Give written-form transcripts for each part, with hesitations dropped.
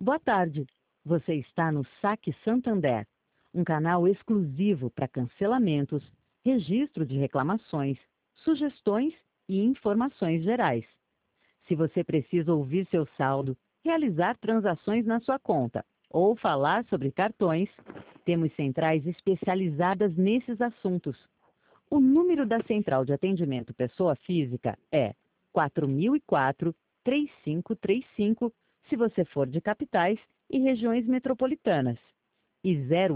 Boa tarde. Você está no Saque Santander, um canal exclusivo para cancelamentos, registro de reclamações, sugestões e informações gerais. Se você precisa ouvir seu saldo, realizar transações na sua conta ou falar sobre cartões, temos centrais especializadas nesses assuntos. O número da Central de Atendimento Pessoa Física é 4004-3535, se você for de capitais e regiões metropolitanas, e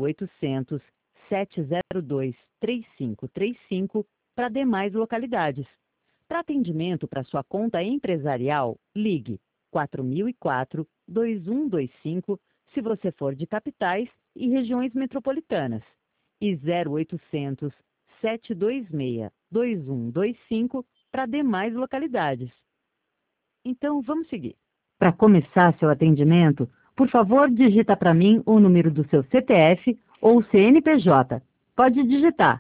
0800-702-3535 para demais localidades. Para atendimento para sua conta empresarial, ligue 4004-2125, se você for de capitais e regiões metropolitanas, e 0800-726-2125 para demais localidades. Então, vamos seguir. Para começar seu atendimento, por favor, digita para mim o número do seu CPF ou CNPJ. Pode digitar.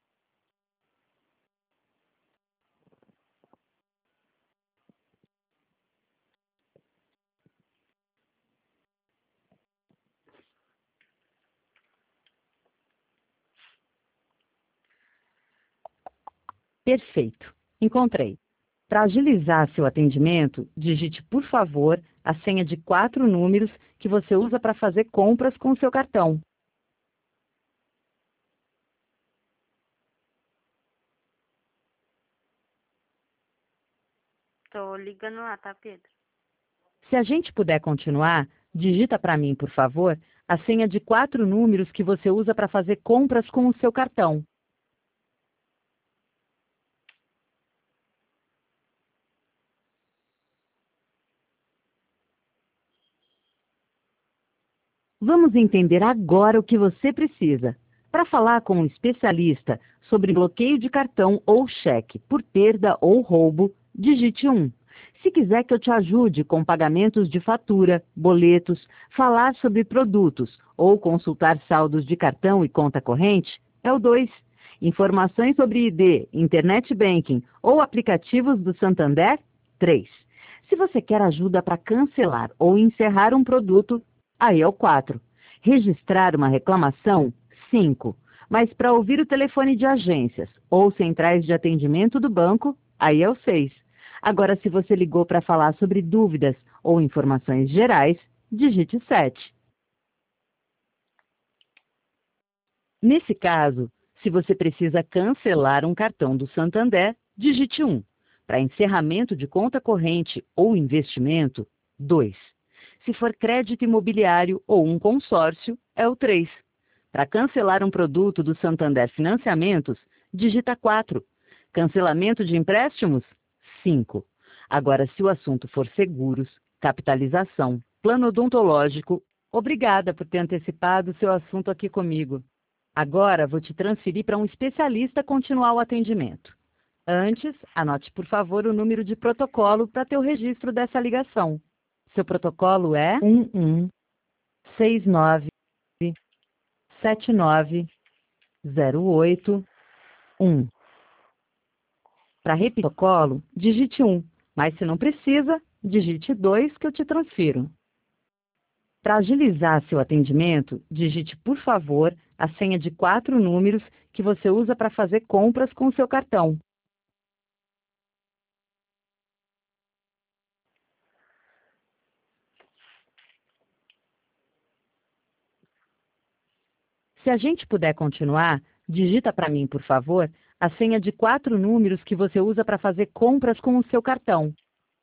Perfeito. Encontrei. Para agilizar seu atendimento, digite, por favor, a senha de 4 números que você usa para fazer compras com o seu cartão. Tô ligando lá, tá, Pedro? Se a gente puder continuar, digita para mim, por favor, a senha de 4 números que você usa para fazer compras com o seu cartão. Vamos entender agora o que você precisa. Para falar com um especialista sobre bloqueio de cartão ou cheque por perda ou roubo, digite 1. Se quiser que eu te ajude com pagamentos de fatura, boletos, falar sobre produtos ou consultar saldos de cartão e conta corrente, é o 2. Informações sobre ID, Internet Banking ou aplicativos do Santander, 3. Se você quer ajuda para cancelar ou encerrar um produto, aí é o 4. Registrar uma reclamação, 5. Mas para ouvir o telefone de agências ou centrais de atendimento do banco, aí é o 6. Agora, se você ligou para falar sobre dúvidas ou informações gerais, digite 7. Nesse caso, se você precisa cancelar um cartão do Santander, digite 1. Para encerramento de conta corrente ou investimento, 2. Se for crédito imobiliário ou um consórcio, é o 3. Para cancelar um produto do Santander Financiamentos, digita 4. Cancelamento de empréstimos, 5. Agora, se o assunto for seguros, capitalização, plano odontológico, obrigada por ter antecipado seu assunto aqui comigo. Agora vou te transferir para um especialista continuar o atendimento. Antes, anote por favor o número de protocolo para ter o registro dessa ligação. Seu protocolo é 11697908. Para repetir o protocolo, digite 1, mas se não precisa, digite 2 que eu te transfiro. Para agilizar seu atendimento, digite, por favor, a senha de 4 números que você usa para fazer compras com o seu cartão. Se a gente puder continuar, digita para mim, por favor, a senha de 4 números que você usa para fazer compras com o seu cartão.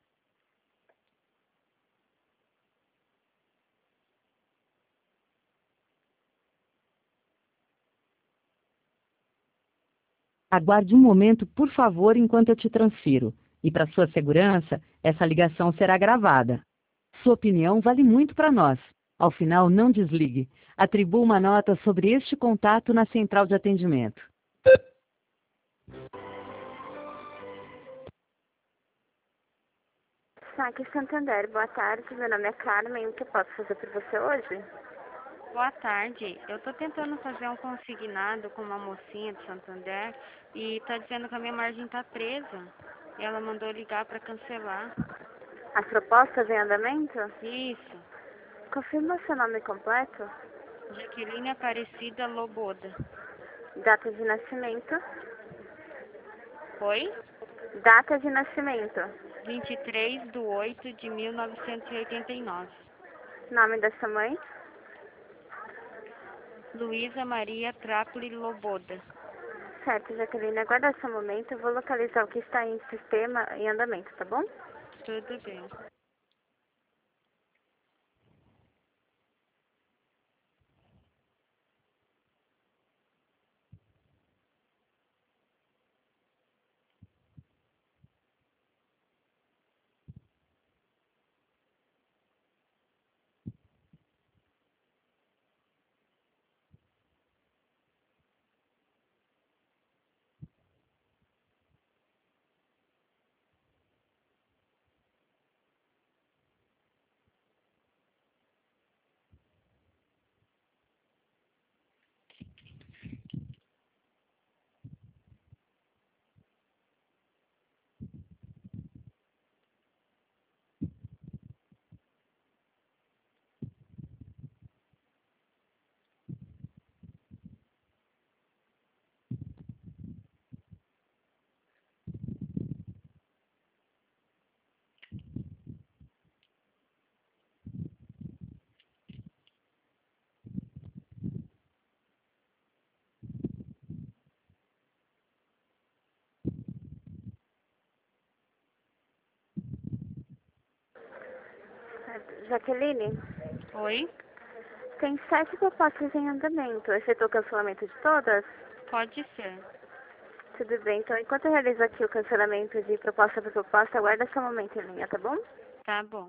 Aguarde um momento, por favor, enquanto eu te transfiro. E para sua segurança, essa ligação será gravada. Sua opinião vale muito para nós. Ao final, não desligue. Atribua uma nota sobre este contato na central de atendimento. Saque Santander, boa tarde. Meu nome é Carmen. O que eu posso fazer por você hoje? Boa tarde. Eu tô tentando fazer um consignado com uma mocinha de Santander e tá dizendo que a minha margem tá presa. E ela mandou ligar para cancelar. As propostas em andamento? Isso. Confirma seu nome completo, Jaqueline Aparecida Loboda. data de nascimento, Oi? data de nascimento, 23/8/1989. nome da sua mãe, Luísa Maria Trápoli Loboda. certo, Jaqueline, aguarda só um momento, eu vou localizar o que está em sistema em andamento, tá bom? Tudo bem. Certo. Jaqueline, Oi? tem 7 propostas em andamento. Aceitou o cancelamento de todas? Pode ser. Tudo bem, então enquanto eu realizo aqui o cancelamento de proposta por proposta, aguarda só um momento em linha, tá bom? Tá bom.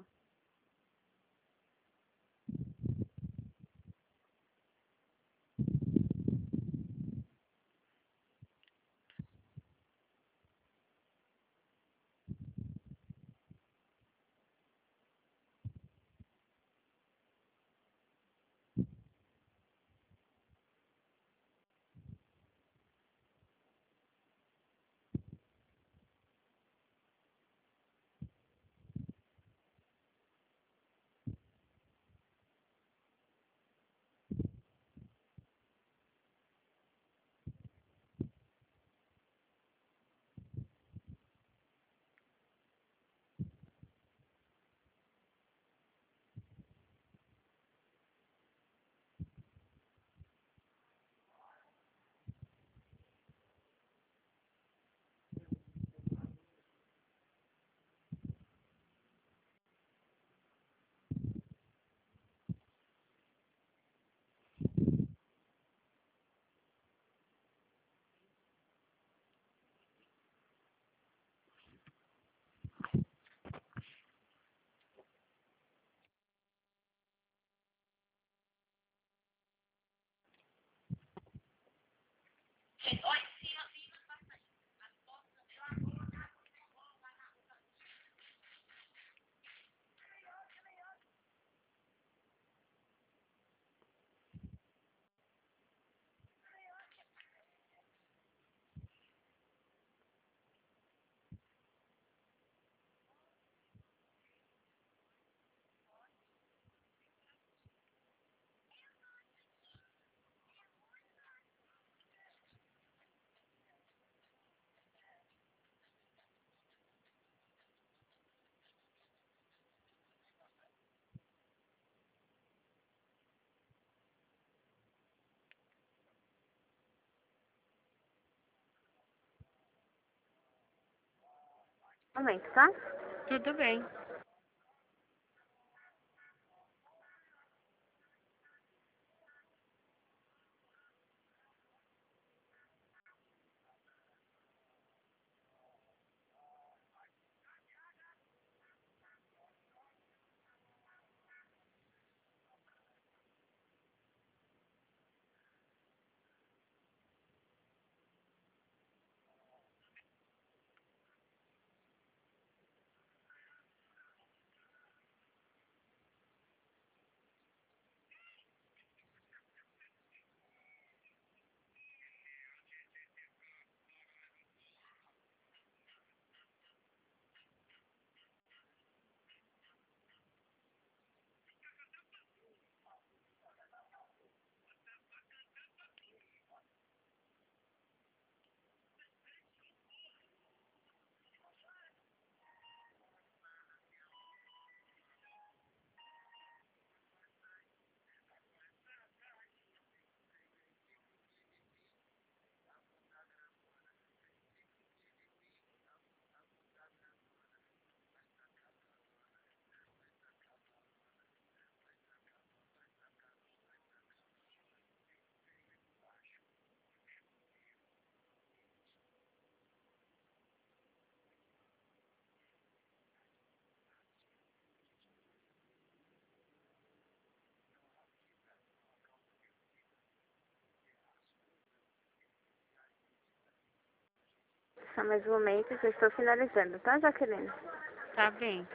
Um momento, tá? Tudo bem. Só mais um momento, já estou finalizando, tá, Jaqueline? Tá bem.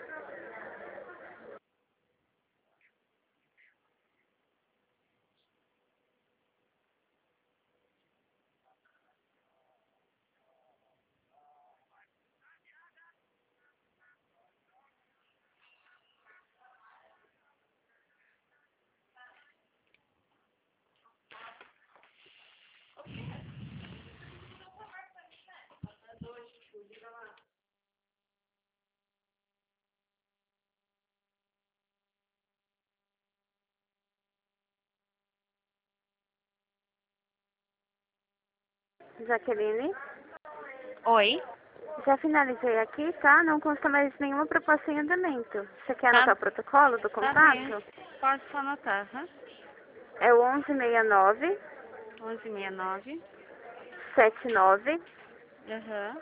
Jaqueline? Oi? Já finalizei aqui, tá? Não consta mais nenhuma proposta em andamento. Você quer Tá, anotar o protocolo do tá bem. contrato? Pode só anotar, tá? É o 1169 1169. 79 Aham.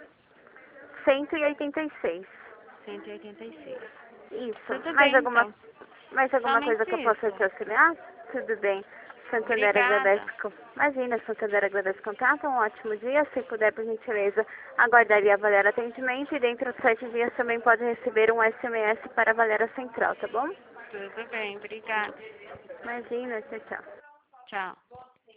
186. 186. Isso. Tudo bem, então. Mais alguma coisa Somente que eu possa isso. te auxiliar? Tudo bem. Santander Obrigada. agradece. Imagina, Santander agradece o contato. Um ótimo dia. Se puder, por gentileza, aguardaria avaliar atendimento e dentro de 7 dias também pode receber um SMS para avaliar a central, tá bom? Tudo bem, obrigada. Imagina, tchau, tchau. Tchau.